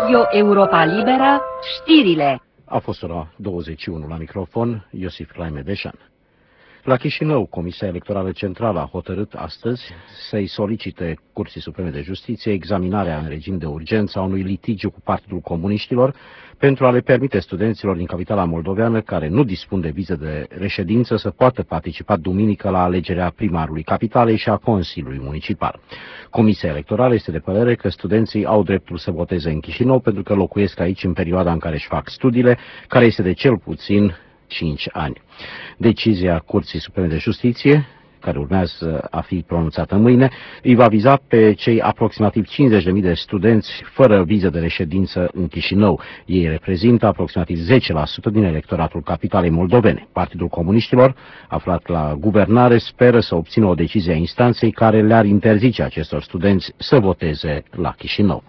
Radio Europa Liberă, știrile. A fost ora 21 la microfon, Iosif Claime-Deșan. La Chișinău, Comisia Electorală Centrală a hotărât astăzi să-i solicite Curții Supreme de Justiție examinarea în regim de urgență a unui litigiu cu Partidul Comuniștilor pentru a le permite studenților din capitala moldoveană care nu dispun de vize de reședință să poată participa duminică la alegerea primarului capitalei și a Consiliului Municipal. Comisia Electorală este de părere că studenții au dreptul să voteze în Chișinău pentru că locuiesc aici în perioada în care își fac studiile, care este de cel puțin 5 ani. Decizia Curții Supreme de Justiție, care urmează a fi pronunțată mâine, îi va viza pe cei aproximativ 50.000 de studenți fără viză de reședință în Chișinău. Ei reprezintă aproximativ 10% din electoratul capitalei moldovene. Partidul Comuniștilor, aflat la guvernare, speră să obțină o decizie a instanței care le-ar interzice acestor studenți să voteze la Chișinău.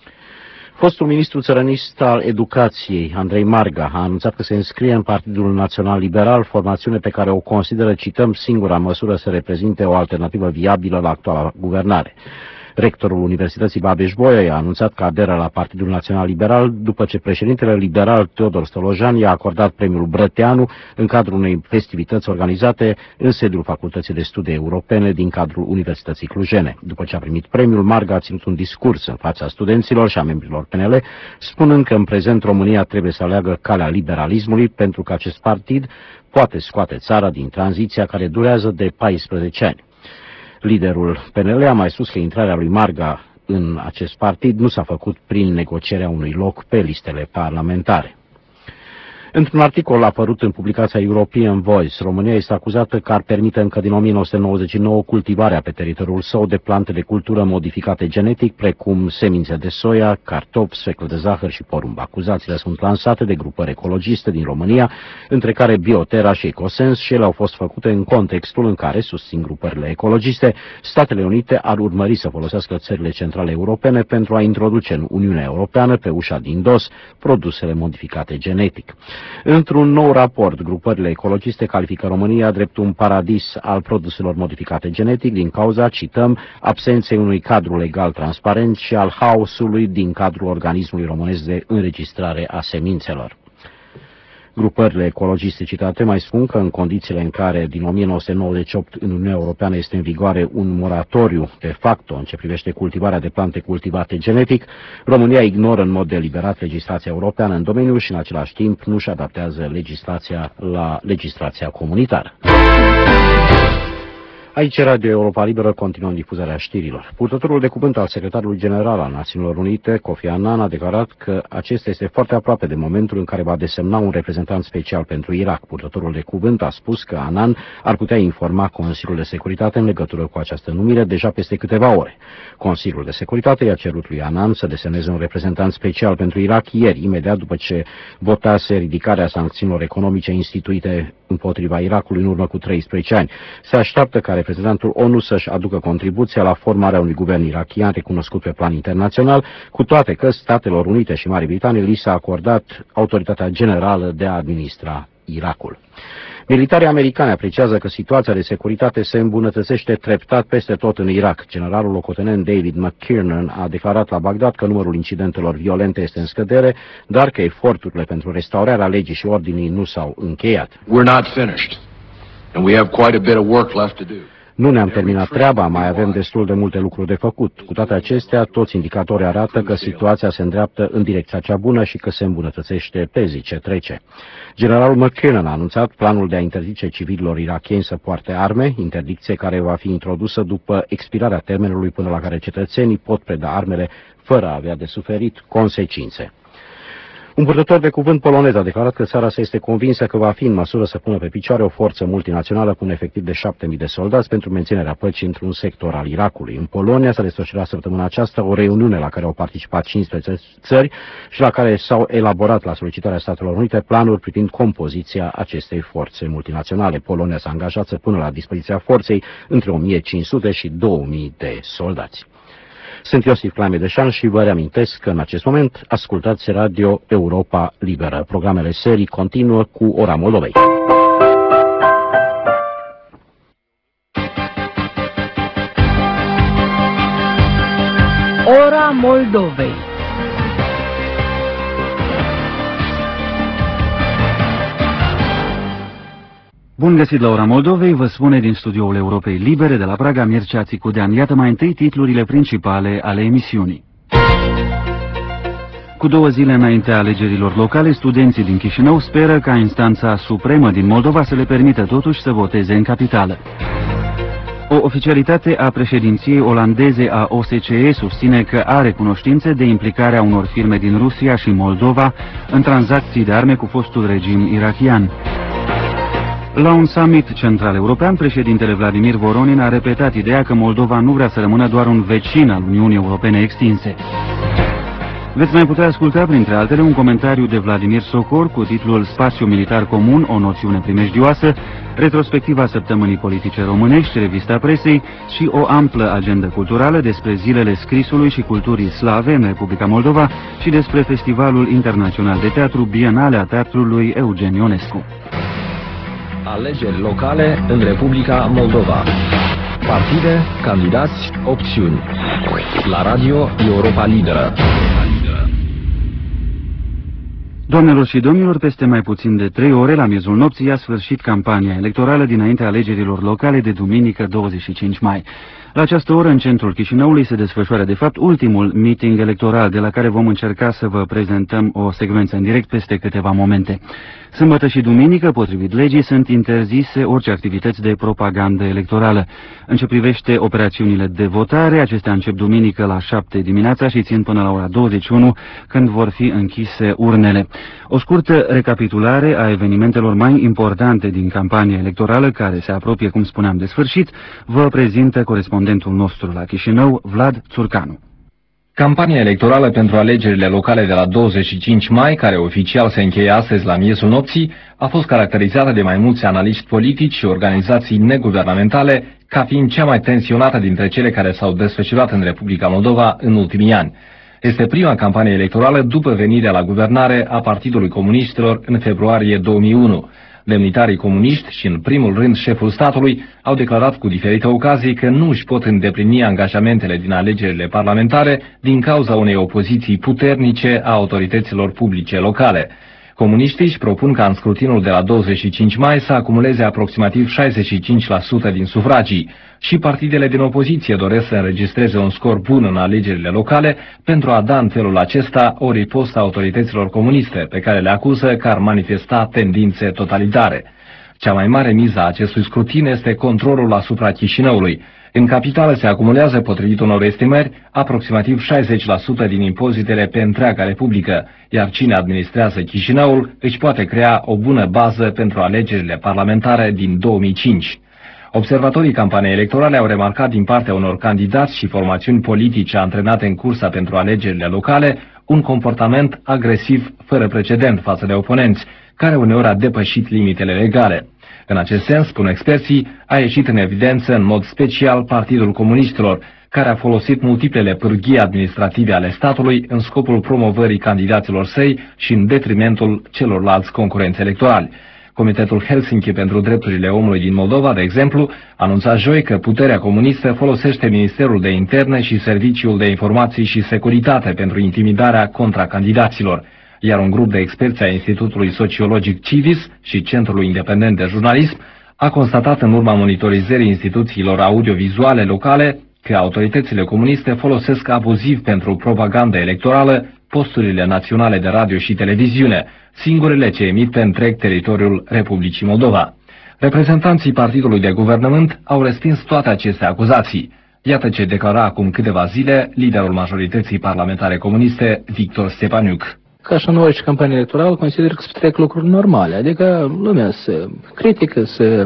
Fostul ministru țărănist al Educației, Andrei Marga, a anunțat că se înscrie în Partidul Național Liberal, formațiune pe care o consideră, cităm, singura măsură să reprezinte o alternativă viabilă la actuala guvernare. Rectorul Universității Babeș-Bolyai a anunțat că aderă la Partidul Național Liberal după ce președintele liberal Teodor Stolojan i-a acordat premiul Brăteanu în cadrul unei festivități organizate în sediul Facultății de Studii Europene din cadrul Universității Clujene. După ce a primit premiul, Marga a ținut un discurs în fața studenților și a membrilor PNL, spunând că în prezent România trebuie să aleagă calea liberalismului pentru că acest partid poate scoate țara din tranziția care durează de 14 ani. Liderul PNL a mai spus că intrarea lui Marga în acest partid nu s-a făcut prin negocierea unui loc pe listele parlamentare. Într-un articol apărut în publicația European Voice, România este acuzată că ar permite încă din 1999 cultivarea pe teritoriul său de plante de cultură modificate genetic, precum semințe de soia, cartofi, sfeclă de zahăr și porumb. Acuzațiile sunt lansate de grupări ecologiste din România, între care Bioterra și Ecosens, și ele au fost făcute în contextul în care, susțin grupările ecologiste, Statele Unite ar urmări să folosească țările centrale europene pentru a introduce în Uniunea Europeană, pe ușa din dos, produsele modificate genetic. Într-un nou raport, grupările ecologiste califică România drept un paradis al produselor modificate genetic din cauza, cităm, absenței unui cadru legal transparent și al haosului din cadrul organismului românesc de înregistrare a semințelor. Grupările ecologiste citate mai spun că în condițiile în care din 1998 în Uniunea Europeană este în vigoare un moratoriu de facto în ce privește cultivarea de plante cultivate genetic, România ignoră în mod deliberat legislația europeană în domeniu și în același timp nu își adaptează legislația la legislația comunitară. Aici Radio Europa Liberă, continuăm difuzarea știrilor. Purtătorul de cuvânt al secretarului general al Națiunilor Unite, Kofi Annan, a declarat că acesta este foarte aproape de momentul în care va desemna un reprezentant special pentru Irak. Purtătorul de cuvânt a spus că Annan ar putea informa Consiliul de Securitate în legătură cu această numire deja peste câteva ore. Consiliul de Securitate i-a cerut lui Annan să desemneze un reprezentant special pentru Irak ieri, imediat după ce votase ridicarea sancțiunilor economice instituite împotriva Irakului în urmă cu 13 ani. Se așteaptă ca reprezentantul ONU să-și aducă contribuția la formarea unui guvern irakian recunoscut pe plan internațional, cu toate că Statelor Unite și Marii Britanii li s-a acordat autoritatea generală de a administra Irakul. Militarii americani apreciază că situația de securitate se îmbunătățește treptat peste tot în Irak. Generalul locotenent David McKiernan a declarat la Bagdad că numărul incidentelor violente este în scădere, dar că eforturile pentru restaurarea legii și ordinii nu s-au încheiat. We're not finished, and we have quite a bit of work left to do. Nu ne-am terminat treaba, mai avem destul de multe lucruri de făcut. Cu toate acestea, toți indicatorii arată că situația se îndreaptă în direcția cea bună și că se îmbunătățește pe zi ce trece. Generalul McKinnon a anunțat planul de a interzice civililor irakieni să poarte arme, interdicție care va fi introdusă după expirarea termenului până la care cetățenii pot preda armele fără a avea de suferit consecințe. Un purtător de cuvânt polonez a declarat că țara sa este convinsă că va fi în măsură să pună pe picioare o forță multinațională cu un efectiv de 7.000 de soldați pentru menținerea păcii într-un sector al Irakului. În Polonia s-a desfășurat săptămâna aceasta o reuniune la care au participat 15 țări și la care s-au elaborat la solicitarea Statelor Unite planuri privind compoziția acestei forțe multinaționale. Polonia s-a angajat să pună la dispoziția forței între 1.500 și 2.000 de soldați. Sunt Iosif Claime-Deșan și vă reamintesc că în acest moment ascultați Radio Europa Liberă. Programele serii continuă cu Ora Moldovei. Ora Moldovei. Bun găsit la Ora Moldovei, vă spune din studioul Europei Libere de la Praga Mircea Țicudean. Iată mai întâi titlurile principale ale emisiunii. Cu 2 zile înaintea alegerilor locale, studenții din Chișinău speră ca instanța supremă din Moldova să le permită totuși să voteze în capitală. O oficialitate a președinției olandeze a OSCE susține că are cunoștințe de implicarea unor firme din Rusia și Moldova în tranzacții de arme cu fostul regim irakian. La un summit central european, președintele Vladimir Voronin a repetat ideea că Moldova nu vrea să rămână doar un vecin al Uniunii Europene extinse. Veți mai putea asculta, printre altele, un comentariu de Vladimir Socor cu titlul Spațiu militar comun, o noțiune primejdioasă, retrospectiva săptămânii politice românești, revista presei și o amplă agendă culturală despre zilele scrisului și culturii slave în Republica Moldova și despre Festivalul Internațional de Teatru Bienalea Teatrului Eugen Ionescu. Alegeri locale în Republica Moldova. Partide, candidați, opțiuni. La Radio Europa Liberă. Doamnelor și domnilor, peste mai puțin de 3 ore, la miezul nopții, a sfârșit campania electorală dinaintea alegerilor locale de duminică 25 mai. La această oră, în centrul Chișinăului, se desfășoară de fapt ultimul meeting electoral, de la care vom încerca să vă prezentăm o secvență în direct peste câteva momente. Sâmbătă și duminică, potrivit legii, sunt interzise orice activități de propagandă electorală. În ce privește operațiunile de votare, acestea încep duminică la 7 dimineața și țin până la ora 21, când vor fi închise urnele. O scurtă recapitulare a evenimentelor mai importante din campania electorală, care se apropie, cum spuneam, de sfârșit, vă prezintă corespondentul nostru la Chișinău, Vlad Țurcanu. Campania electorală pentru alegerile locale de la 25 mai, care oficial se încheie astăzi la miezul nopții, a fost caracterizată de mai mulți analiști politici și organizații neguvernamentale ca fiind cea mai tensionată dintre cele care s-au desfășurat în Republica Moldova în ultimii ani. Este prima campanie electorală după venirea la guvernare a Partidului Comuniștilor în februarie 2001. Demnitarii comuniști și, în primul rând, șeful statului, au declarat cu diferite ocazii că nu își pot îndeplini angajamentele din alegerile parlamentare din cauza unei opoziții puternice a autorităților publice locale. Comuniștii își propun ca în scrutinul de la 25 mai să acumuleze aproximativ 65% din sufragii și partidele din opoziție doresc să înregistreze un scor bun în alegerile locale pentru a da în felul acesta o ripostă autorităților comuniste, pe care le acuză că ar manifesta tendințe totalitare. Cea mai mare miză a acestui scrutin este controlul asupra Chișinăului. În capitală se acumulează, potrivit unor estimări, aproximativ 60% din impozitele pe întreaga Republică, iar cine administrează Chișinăul își poate crea o bună bază pentru alegerile parlamentare din 2005. Observatorii campaniei electorale au remarcat din partea unor candidați și formațiuni politice antrenate în cursa pentru alegerile locale un comportament agresiv fără precedent față de oponenți, care uneori a depășit limitele legale. În acest sens, spun experții, a ieșit în evidență în mod special Partidul Comuniștilor, care a folosit multiplele pârghii administrative ale statului în scopul promovării candidaților săi și în detrimentul celorlalți concurenți electorali. Comitetul Helsinki pentru Drepturile Omului din Moldova, de exemplu, anunța joi că puterea comunistă folosește Ministerul de Interne și Serviciul de Informații și Securitate pentru intimidarea contracandidaților, iar un grup de experți a Institutului Sociologic Civis și Centrului Independent de Jurnalism a constatat în urma monitorizării instituțiilor audiovizuale locale că autoritățile comuniste folosesc abuziv pentru propaganda electorală posturile naționale de radio și televiziune, singurele ce emit pe întreg teritoriul Republicii Moldova. Reprezentanții partidului de guvernământ au respins toate aceste acuzații. Iată ce declara acum câteva zile liderul majorității parlamentare comuniste, Victor Stepaniuc. Ca și în orice campanie electorală, consider că se petrec lucruri normale, adică lumea se critică, se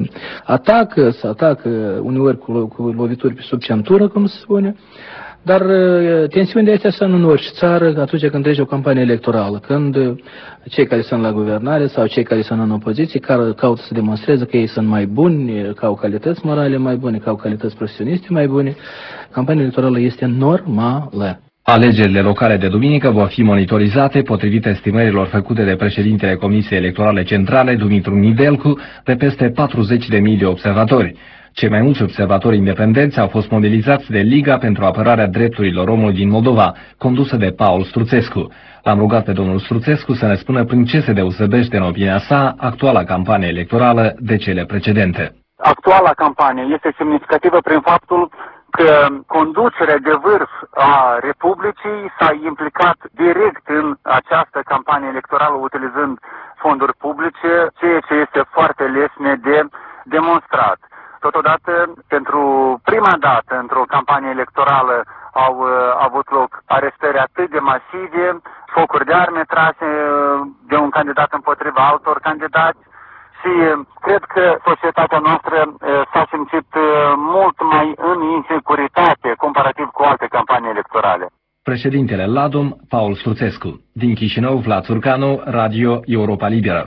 atacă uneori cu lovituri pe sub centură, cum se spune, dar tensiunile astea sunt în orice țară atunci când trece o campanie electorală, când cei care sunt la guvernare sau cei care sunt în opoziție caută să demonstreze că ei sunt mai buni, că au calități morale mai bune, că au calități profesioniste mai bune. Campania electorală este normală. Alegerile locale de duminică vor fi monitorizate potrivit estimărilor făcute de președintele Comisiei Electorale Centrale, Dumitru Nidelcu, de peste 40.000 de observatori. Cei mai mulți observatori independenți au fost mobilizați de Liga pentru apărarea drepturilor omului din Moldova, condusă de Paul Struțescu. L-am rugat pe domnul Struțescu să ne spună prin ce se deosebește, în opinia sa, actuala campanie electorală de cele precedente. Actuala campanie este semnificativă prin faptul că conducerea de vârf a Republicii s-a implicat direct în această campanie electorală utilizând fonduri publice, ceea ce este foarte lesne de demonstrat. Totodată, pentru prima dată într-o campanie electorală au avut loc arestări atât de masive, focuri de arme trase de un candidat împotriva altor candidați. Și cred că societatea noastră s-a simțit mult mai în insecuritate comparativ cu alte campanii electorale. Președintele LADOM, Paul Struțescu. Din Chișinău, Vlad Țurcanu, Radio Europa Liberă.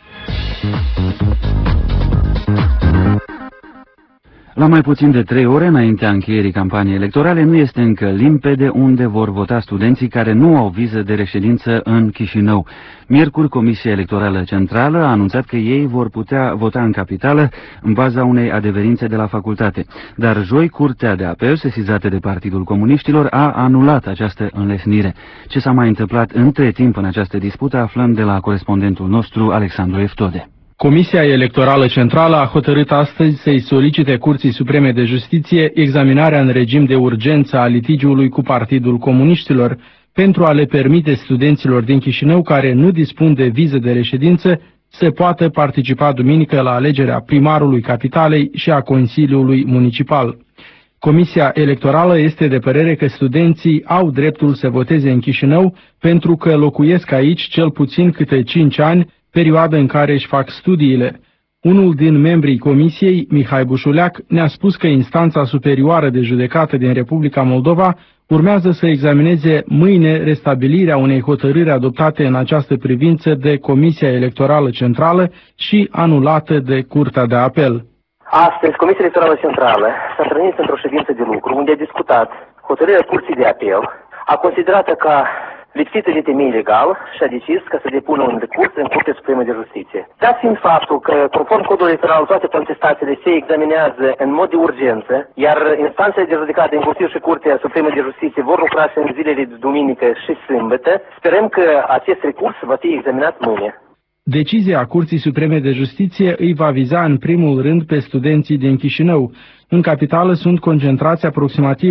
La mai puțin de 3 ore înaintea încheierii campaniei electorale, nu este încă limpede unde vor vota studenții care nu au viză de reședință în Chișinău. Miercuri, Comisia Electorală Centrală a anunțat că ei vor putea vota în capitală în baza unei adeverințe de la facultate. Dar joi, Curtea de Apel, sesizată de Partidul Comuniștilor, a anulat această înlesnire. Ce s-a mai întâmplat între timp în această dispută aflăm de la corespondentul nostru, Alexandru Eftode. Comisia Electorală Centrală a hotărât astăzi să-i solicite Curții Supreme de Justiție examinarea în regim de urgență a litigiului cu Partidul Comuniștilor pentru a le permite studenților din Chișinău care nu dispun de viză de reședință să poată participa duminică la alegerea primarului capitalei și a Consiliului Municipal. Comisia Electorală este de părere că studenții au dreptul să voteze în Chișinău pentru că locuiesc aici cel puțin câte 5 ani, perioadă în care își fac studiile. Unul din membrii comisiei, Mihai Bușuleac, ne-a spus că instanța superioară de judecată din Republica Moldova urmează să examineze mâine restabilirea unei hotărâri adoptate în această privință de Comisia Electorală Centrală și anulată de Curtea de Apel. Astăzi, Comisia Electorală Centrală s-a întâlnit într-o ședință de lucru unde a discutat hotărârea Curții de Apel, a considerat ca lipsită de temei legal și a decis că să depună un recurs în Curtea Supremă de Justiție. Dat fiind faptul că, conform codului electoral, toate contestațiile se examinează în mod de urgență, iar instanțele de judecată, inclusiv și Curtea Supremă de Justiție, vor lucra și în zilele de duminică și sâmbătă, sperăm că acest recurs va fi examinat mâine. Decizia Curții Supreme de Justiție îi va viza în primul rând pe studenții din Chișinău. În capitală sunt concentrați aproximativ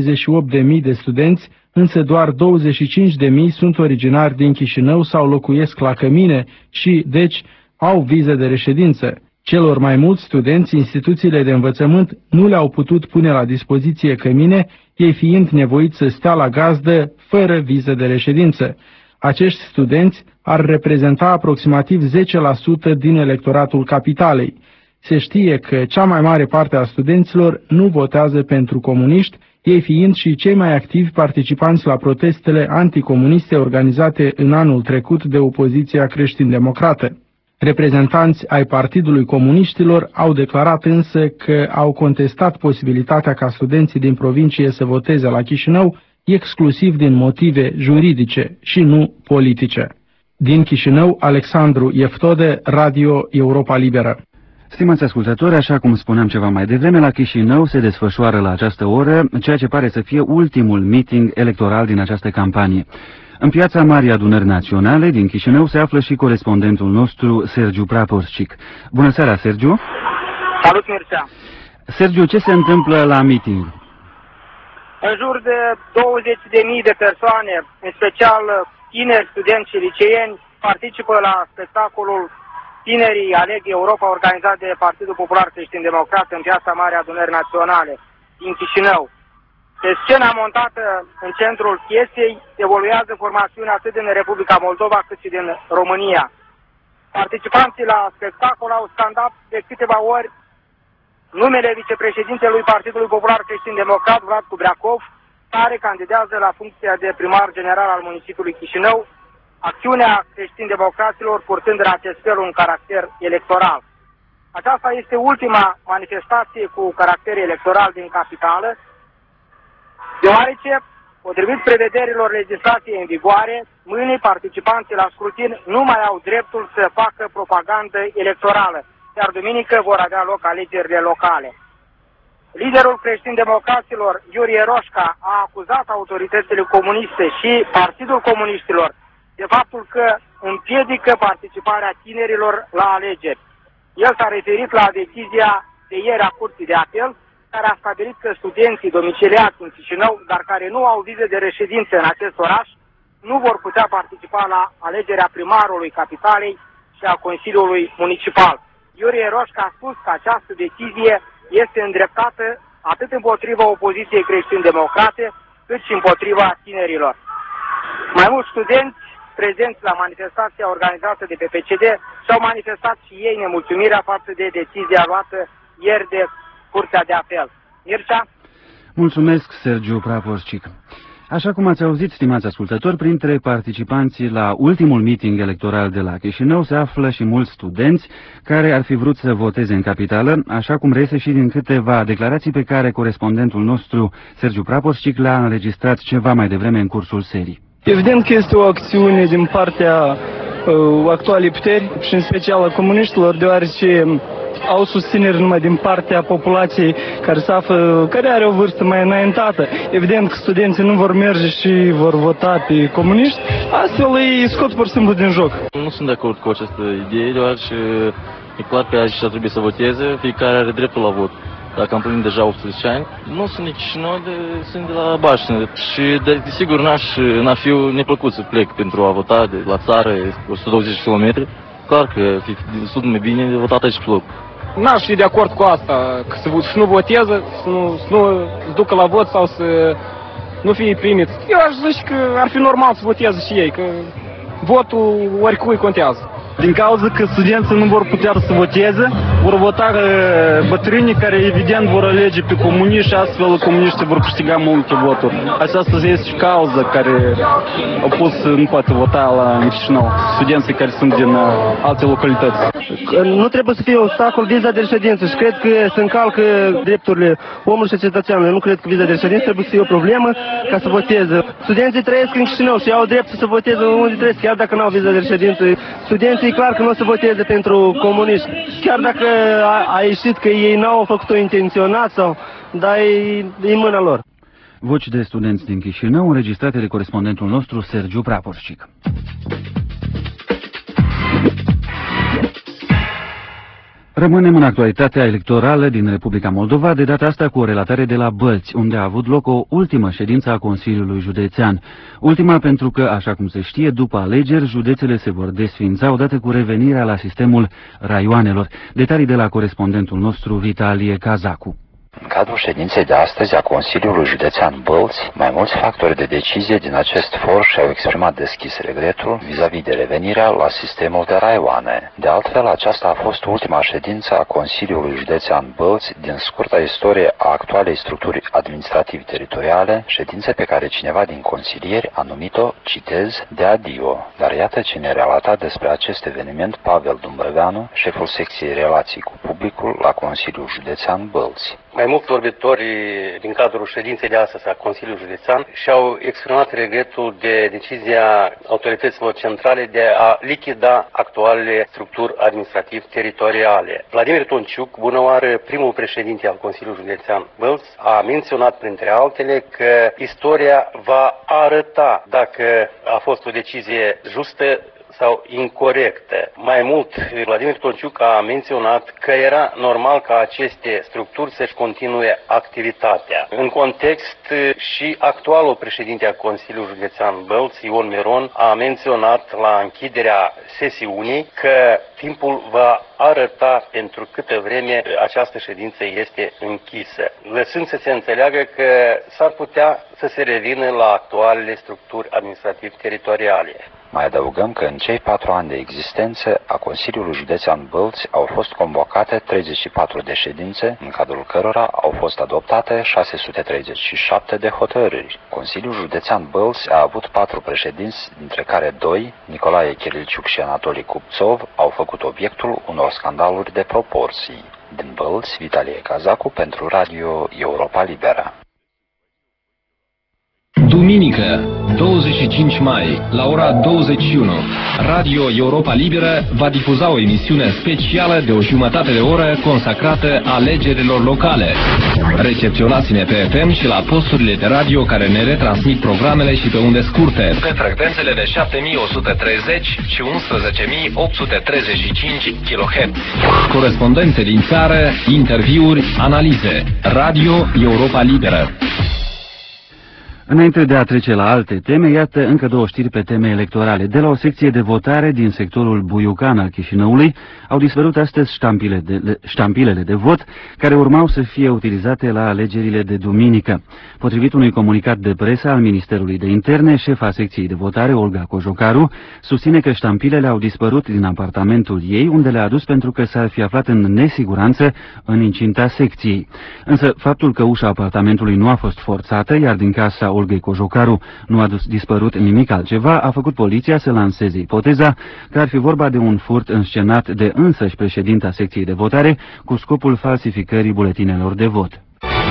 78.000 de studenți, însă doar 25.000 sunt originari din Chișinău sau locuiesc la Cămine și, deci, au viză de reședință. Celor mai mulți studenți, instituțiile de învățământ nu le-au putut pune la dispoziție Cămine, ei fiind nevoiți să stea la gazdă fără viză de reședință. Acești studenți ar reprezenta aproximativ 10% din electoratul capitalei. Se știe că cea mai mare parte a studenților nu votează pentru comuniști, ei fiind și cei mai activi participanți la protestele anticomuniste organizate în anul trecut de opoziția creștin-democrată. Reprezentanți ai Partidului Comuniștilor au declarat însă că au contestat posibilitatea ca studenții din provincie să voteze la Chișinău, exclusiv din motive juridice și nu politice. Din Chișinău, Alexandru Eftode, Radio Europa Liberă. Stimați ascultători, așa cum spuneam ceva mai devreme, la Chișinău se desfășoară la această oră ceea ce pare să fie ultimul meeting electoral din această campanie. În piața Marii Adunări Naționale din Chișinău se află și corespondentul nostru, Sergiu Praporcic. Bună seara, Sergiu! Salut, Mircea! Sergiu, ce se întâmplă la meeting? În jur de 20.000 de persoane, în special tineri, studenți și liceeni, participă la spectacolul Tinerii aleg Europa, organizat de Partidul Popular Creștin-Democrat în piața Marii Adunări Naționale din Chișinău. Pe scena montată în centrul piesei evoluează formațiunea atât din Republica Moldova cât și din România. Participanții la spectacol au scandat de câteva ori numele vicepreședintelui Partidului Popular Creștin-Democrat, Vlad Cubreacov, care candidează la funcția de primar general al municipiului Chișinău, acțiunea creștin-democraților purtând în acest fel un caracter electoral. Aceasta este ultima manifestație cu caracter electoral din capitală, deoarece, potrivit prevederilor legislației în vigoare, mâine participanții la scrutin nu mai au dreptul să facă propagandă electorală, iar duminică vor avea loc alegerile locale. Liderul creștin-democraților, Iurie Roșca, a acuzat autoritățile comuniste și Partidul Comuniștilor de faptul că împiedică participarea tinerilor la alegeri. El s-a referit la decizia de ieri a Curții de Apel, care a stabilit că studenții domiciliați în Chișinău, dar care nu au vize de reședință în acest oraș, nu vor putea participa la alegerea primarului capitalei și a Consiliului Municipal. Iurie Roșca a spus că această decizie este îndreptată atât împotriva opoziției creștin-democrate, cât și împotriva tinerilor. Mai mulți studenți prezenți la manifestația organizată de PPCD și-au manifestat și ei nemulțumirea față de decizia luată ieri de Curtea de Apel. Mircea? Mulțumesc, Sergiu Praporșcic. Așa cum ați auzit, stimați ascultători, printre participanții la ultimul meeting electoral de la Chișinău se află și mulți studenți care ar fi vrut să voteze în capitală, așa cum reiese și din câteva declarații pe care corespondentul nostru, Sergiu Praporșcic, le-a înregistrat ceva mai devreme în cursul serii. Evident că este o acțiune din partea actualei puteri și în special a comuniștilor, deoarece au susținere numai din partea populației care are o vârstă mai înaintată. Evident că studenții nu vor merge și vor vota pe comuniști, astfel îi scot pur și simplu din joc. Nu sunt de acord cu această idee, deoarece e clar că aici trebuie să voteze, fiecare are dreptul la vot. Dacă am plinit deja 18 ani, nu sunt nici noi, sunt de la Baștină. Și desigur n-ar fi neplăcut să plec pentru a vota de la țară 120 km. Clar că fi destul de bine de votat aici pe loc. N-aș fi de acord cu asta, că să nu voteze, să nu ducă la vot sau să nu fie primit. Eu aș zice că ar fi normal să voteze și ei, că votul oricui contează. Din cauza că studenții nu vor putea să voteze, vor vota bătrânii care evident vor alege pe comuniști și astfel comuniștii vor câștiga multe voturi. Aceasta este și cauza care au pus să nu poate vota la Chișinău, studenții care sunt din alte localități. Nu trebuie să fie obstacol viza de reședință și cred că se încalcă drepturile omului și cetățeanului. Nu cred că viza de reședință trebuie să fie o problemă ca să voteze. Studenții trăiesc în Chișinău și au dreptul să voteze unde trăiesc, chiar dacă nu au viza de reședință. Studenții e clar că nu o să voteze pentru comuniști, chiar dacă a ieșit că ei n-au făcut-o intenționat dar e în mâna lor. Voci de studenți din Chișinău înregistrate de corespondentul nostru Sergiu Praporșcic. Rămânem în actualitatea electorală din Republica Moldova, de data asta cu o relatare de la Bălți, unde a avut loc o ultimă ședință a Consiliului Județean. Ultima pentru că, așa cum se știe, după alegeri, județele se vor desființa odată cu revenirea la sistemul raioanelor. Detalii de la corespondentul nostru, Vitalie Cazacu. În cadrul ședinței de astăzi a Consiliului Județean Bălți, mai mulți factori de decizie din acest for și-au exprimat deschis regretul vis-a-vis de revenirea la sistemul de raioane. De altfel, aceasta a fost ultima ședință a Consiliului Județean Bălți din scurta istorie a actualei structuri administrativ-teritoriale, ședințe pe care cineva din consilieri a numit-o, citez, de adio. Dar iată ce ne relata despre acest eveniment Pavel Dumbrăveanu, șeful secției relații cu publicul la Consiliul Județean Bălți. Mai mulți vorbitori din cadrul ședinței de astăzi a Consiliului Județean și-au exprimat regretul de decizia autorităților centrale de a lichida actualele structuri administrativ-teritoriale. Vladimir Tonciuc, bună oară, primul președinte al Consiliului Județean Bălți, a menționat printre altele că istoria va arăta dacă a fost o decizie justă sau incorectă. Mai mult, Vladimir Tonciuc a menționat că era normal ca aceste structuri să-și continue activitatea. În context, și actualul președinte al Consiliului Județean Bălți, Ion Miron, a menționat la închiderea sesiunii că timpul va arăta pentru câtă vreme această ședință este închisă, lăsând să se înțeleagă că s-ar putea să se revină la actualele structuri administrativ-teritoriale. Mai adăugăm că în cei 4 ani de existență a Consiliului Județean Bălți au fost convocate 34 de ședințe, în cadrul cărora au fost adoptate 637 de hotărâri. Consiliul Județean Bălți a avut 4 președinți, dintre care 2, Nicolae Chirilciuc și Anatolii Cupțov, au făcut obiectul unor scandaluri de proporții. Din Bălți, Vitalie Cazacu pentru Radio Europa Liberă. Duminică, 25 mai, la ora 21, Radio Europa Liberă va difuza o emisiune specială de o jumătate de oră consacrată alegerilor locale. Recepționați-ne pe FM și la posturile de radio care ne retransmit programele și pe unde scurte, pe frecvențele de 7130 și 11835 kHz. Corespondențe din țară, interviuri, analize. Radio Europa Liberă. Înainte de a trece la alte teme, iată încă două știri pe teme electorale. De la o secție de votare din sectorul Buiucan al Chișinăului au dispărut astăzi ștampilele de vot care urmau să fie utilizate la alegerile de duminică. Potrivit unui comunicat de presă al Ministerului de Interne, șefa secției de votare, Olga Cojocaru, susține că ștampilele au dispărut din apartamentul ei, unde le-a adus pentru că s-ar fi aflat în nesiguranță în incinta secției. Însă faptul că ușa apartamentului nu a fost forțată, iar din casa Olgei Cojocaru nu a dispărut nimic altceva, a făcut poliția să lanseze ipoteza că ar fi vorba de un furt înscenat de însăși președinta secției de votare cu scopul falsificării buletinelor de vot.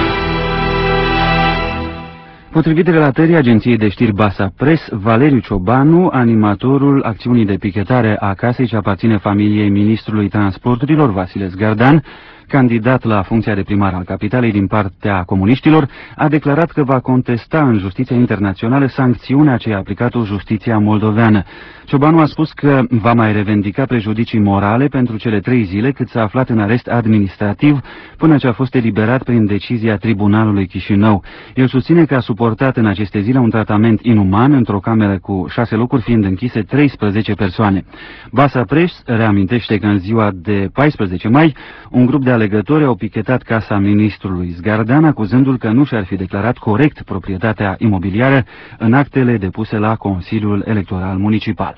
Potrivit relatării agenției de știri Basa Press, Valeriu Ciobanu, animatorul acțiunii de pichetare a casei ce aparține familiei ministrului transporturilor Vasile Zgardan, candidat la funcția de primar al capitalei din partea comuniștilor, a declarat că va contesta în justiția internațională sancțiunea ce a aplicat-o justiția moldoveană. Ciobanu a spus că va mai revendica prejudicii morale pentru cele 3 zile cât s-a aflat în arest administrativ până ce a fost eliberat prin decizia Tribunalului Chișinău. El susține că a suportat în aceste zile un tratament inuman într-o cameră cu 6 locuri, fiind închise 13 persoane. Basa Press reamintește că în ziua de 14 mai un grup de alegători au pichetat casa ministrului Zgardan, acuzându-l că nu și-ar fi declarat corect proprietatea imobiliară în actele depuse la Consiliul Electoral Municipal.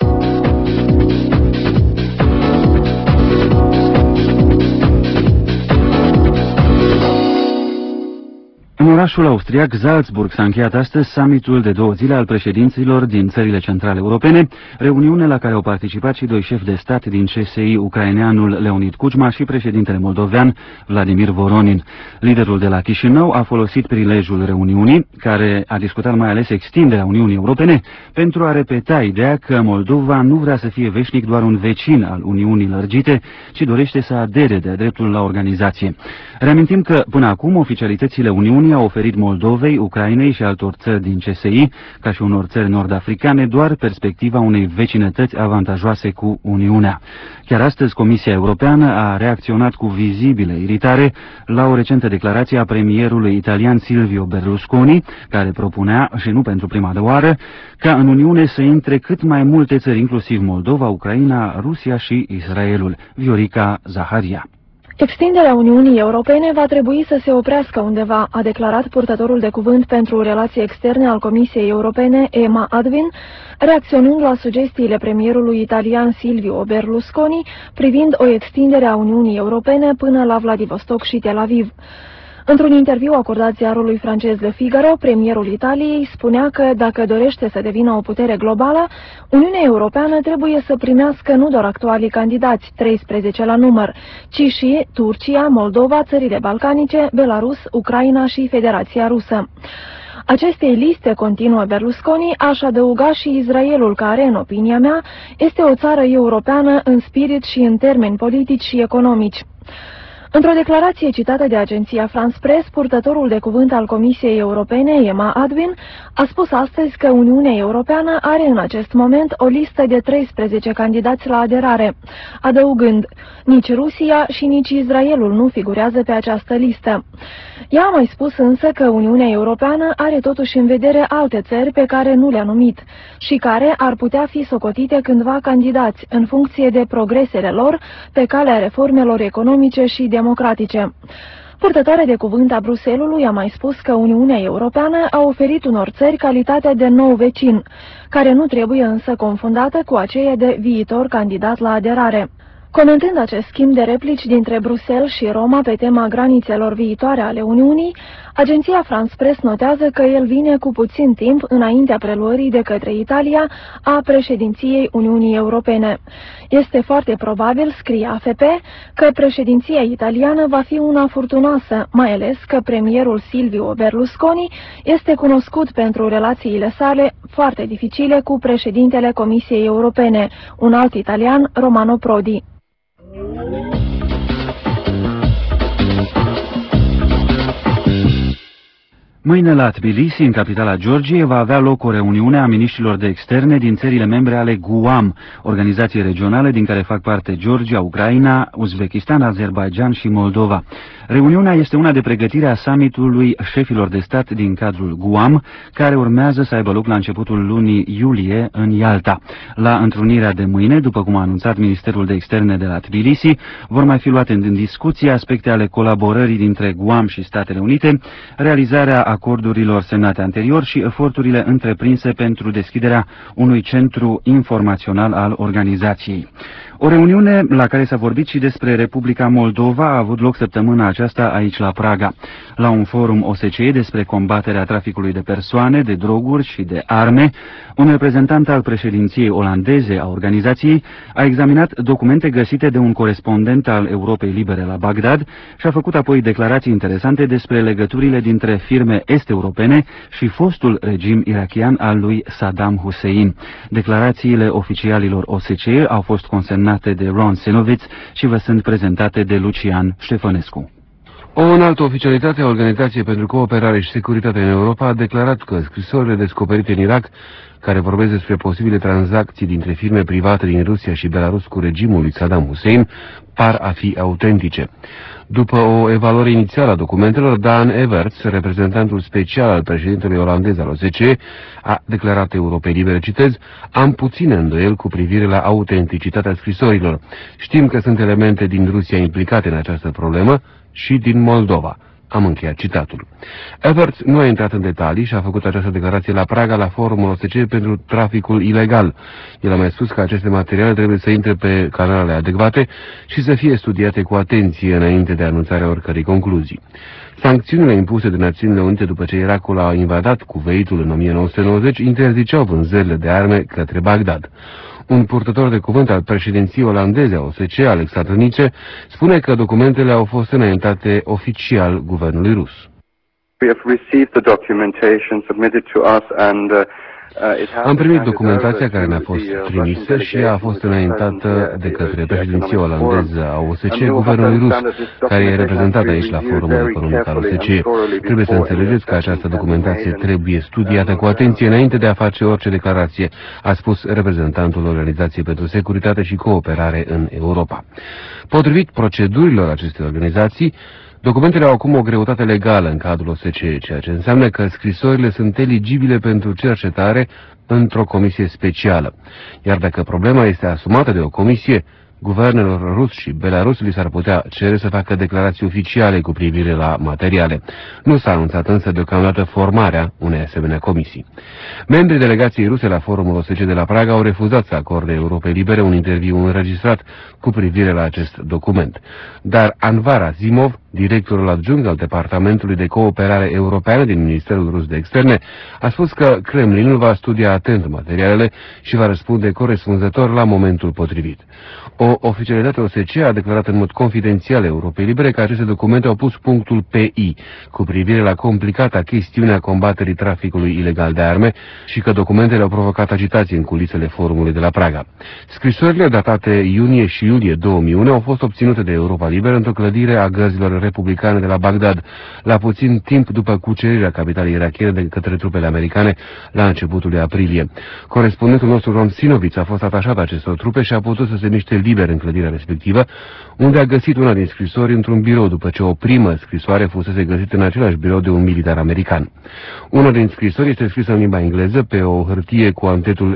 În orașul austriac Salzburg s-a încheiat astăzi summitul de 2 zile al președinților din țările centrale europene, reuniune la care au participat și 2 șefi de stat din CSI, ucraineanul Leonid Kuchma și președintele moldovean Vladimir Voronin. Liderul de la Chișinău a folosit prilejul reuniunii, care a discutat mai ales extinderea Uniunii Europene, pentru a repeta ideea că Moldova nu vrea să fie veșnic doar un vecin al Uniunii lărgite, ci dorește să adere de dreptul la organizație. Reamintim că până acum oficialitățile Uniunii au oferit Moldovei, Ucrainei și altor țări din CSI, ca și unor țări nord-africane, doar perspectiva unei vecinătăți avantajoase cu Uniunea. Chiar astăzi Comisia Europeană a reacționat cu vizibilă iritare la o recentă declarație a premierului italian Silvio Berlusconi, care propunea, și nu pentru prima oară, ca în Uniune să intre cât mai multe țări, inclusiv Moldova, Ucraina, Rusia și Israelul. Viorica Zaharia. Extinderea Uniunii Europene va trebui să se oprească undeva, a declarat purtătorul de cuvânt pentru relații externe al Comisiei Europene, Emma Advin, reacționând la sugestiile premierului italian Silvio Berlusconi privind o extindere a Uniunii Europene până la Vladivostok și Tel Aviv. Într-un interviu acordat ziarului francez Le Figaro, premierul Italiei spunea că dacă dorește să devină o putere globală, Uniunea Europeană trebuie să primească nu doar actualii candidați, 13 la număr, ci și Turcia, Moldova, țările balcanice, Belarus, Ucraina și Federația Rusă. Acestei liste, continuă Berlusconi, aș adăuga și Israelul, care, în opinia mea, este o țară europeană în spirit și în termeni politici și economici. Într-o declarație citată de agenția France Press, purtătorul de cuvânt al Comisiei Europene, Emma Advin, a spus astăzi că Uniunea Europeană are în acest moment o listă de 13 candidați la aderare, adăugând, nici Rusia și nici Israelul nu figurează pe această listă. Ea a mai spus însă că Uniunea Europeană are totuși în vedere alte țări pe care nu le-a numit și care ar putea fi socotite cândva candidați în funcție de progresele lor pe calea reformelor economice și democratice. Purtătoarea de cuvânt a Bruxellesului a mai spus că Uniunea Europeană a oferit unor țări calitatea de nou vecin, care nu trebuie însă confundată cu aceea de viitor candidat la aderare. Comentând acest schimb de replici dintre Bruxelles și Roma pe tema granițelor viitoare ale Uniunii, Agenția France Press notează că el vine cu puțin timp înaintea preluării de către Italia a președinției Uniunii Europene. Este foarte probabil, scrie AFP, că președinția italiană va fi una furtunoasă, mai ales că premierul Silvio Berlusconi este cunoscut pentru relațiile sale foarte dificile cu președintele Comisiei Europene, un alt italian, Romano Prodi. Mâine la Tbilisi, în capitala Georgiei, va avea loc o reuniune a miniștrilor de externe din țările membre ale GUAM, organizații regionale din care fac parte Georgia, Ucraina, Uzbekistan, Azerbaijan și Moldova. Reuniunea este una de pregătire a summitului șefilor de stat din cadrul GUAM, care urmează să aibă loc la începutul lunii iulie în Ialta. La întrunirea de mâine, după cum a anunțat Ministerul de Externe de la Tbilisi, vor mai fi luate în discuție aspecte ale colaborării dintre GUAM și Statele Unite, realizarea acordurilor semnate anterior și eforturile întreprinse pentru deschiderea unui centru informațional al organizației. O reuniune la care s-a vorbit și despre Republica Moldova a avut loc săptămâna aceasta aici la Praga. La un forum OSCE despre combaterea traficului de persoane, de droguri și de arme, un reprezentant al președinției olandeze a organizației a examinat documente găsite de un corespondent al Europei Libere la Bagdad și a făcut apoi declarații interesante despre legăturile dintre firme est-europene și fostul regim irakian al lui Saddam Hussein. Declarațiile oficialilor OSCE au fost consemnate de Ron Senovitz și vă sunt prezentate de Lucian Ștefănescu. O înaltă oficialitate a Organizației pentru Cooperare și Securitate în Europa a declarat că scrisorile descoperite în Irak, care vorbesc despre posibile tranzacții dintre firme private din Rusia și Belarus cu regimul lui Saddam Hussein, par a fi autentice. După o evaluare inițială a documentelor, Dan Everts, reprezentantul special al președintelui olandez al OSCE, a declarat Europei Libere, citez, am puține îndoieli cu privire la autenticitatea scrisorilor. Știm că sunt elemente din Rusia implicate în această problemă și din Moldova. Am încheiat citatul. Everts nu a intrat în detalii și a făcut această declarație la Praga, la forumul OSCE pentru traficul ilegal. El a mai spus că aceste materiale trebuie să intre pe canalele adecvate și să fie studiate cu atenție înainte de anunțarea oricărei concluzii. Sancțiunile impuse de Națiunile Unite după ce Irakul a invadat Kuwaitul în 1990 interziceau vânzările de arme către Bagdad. Un purtător de cuvânt al președinției olandeze a OSCE, Alexandru Nice, spune că documentele au fost înaintate oficial guvernului rus. We have received the documentation submitted to us and am primit documentația care ne-a fost trimisă și ea a fost înaintată de către președinția olandeză a OSCE, guvernului rus, care e reprezentat aici la forumul economic al OSCE. Trebuie să înțelegeți că această documentație trebuie studiată cu atenție înainte de a face orice declarație, a spus reprezentantul Organizației pentru Securitate și Cooperare în Europa. Potrivit procedurilor acestei organizații, documentele au acum o greutate legală în cadrul OSCE, ceea ce înseamnă că scrisorile sunt eligibile pentru cercetare într-o comisie specială. Iar dacă problema este asumată de o comisie, guvernelor rus și belarus li s-ar putea cere să facă declarații oficiale cu privire la materiale. Nu s-a anunțat însă deocamdată formarea unei asemenea comisii. Membrii delegației ruse la forumul OSCE de la Praga au refuzat să acorde Europei Libere un interviu înregistrat cu privire la acest document. Dar Anvar Azimov, directorul adjunct al Departamentului de Cooperare Europeană din Ministerul Rus de Externe, a spus că Kremlinul va studia atent materialele și va răspunde corespunzător la momentul potrivit. O oficialitate OSCE a declarat în mod confidențial Europei Libere că aceste documente au pus punctul pe I cu privire la complicata chestiune a combaterii traficului ilegal de arme și că documentele au provocat agitație în culisele forumului de la Praga. Scrisorile datate iunie și iulie 2001 au fost obținute de Europa Liberă într-o clădire a gărzilor republicane de la Bagdad, la puțin timp după cucerirea capitalei irakiene de către trupele americane la începutul lui aprilie. Corespondentul nostru Ron Senovitz a fost atașat acestor trupe și a putut să se miște liber în clădirea respectivă, unde a găsit una din scrisori într-un birou după ce o primă scrisoare fusese găsită în același birou de un militar american. Una din scrisori este scrisă în limba engleză pe o hârtie cu antetul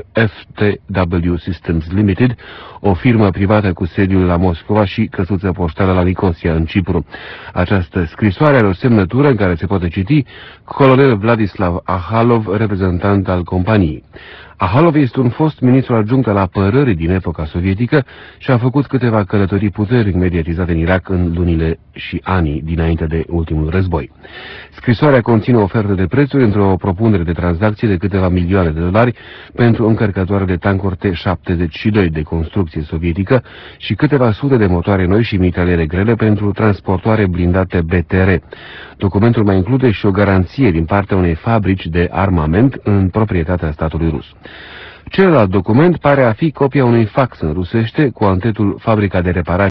FTW Systems Limited, o firmă privată cu sediul la Moscova și căsuță poștală la Nicosia, în Cipru. Această scrisoare are o semnătură în care se poate citi colonel Vladislav Ahalov, reprezentant al companiei. Ahalov este un fost ministru adjunct al apărării din epoca sovietică și a făcut câteva călătorii puternic mediatizate în Irak în lunile și anii dinainte de ultimul război. Scrisoarea conține o ofertă de prețuri într-o propunere de tranzacție de câteva milioane de dolari pentru încărcătoare de tancuri T-72 de construcție sovietică și câteva sute de motoare noi și mitraliere grele pentru transportoare blindate BTR. Documentul mai include și o garanție din partea unei fabrici de armament în proprietatea statului rus. Celălalt document pare a fi copia unui fax în rusește cu antetul Fabrica de reparații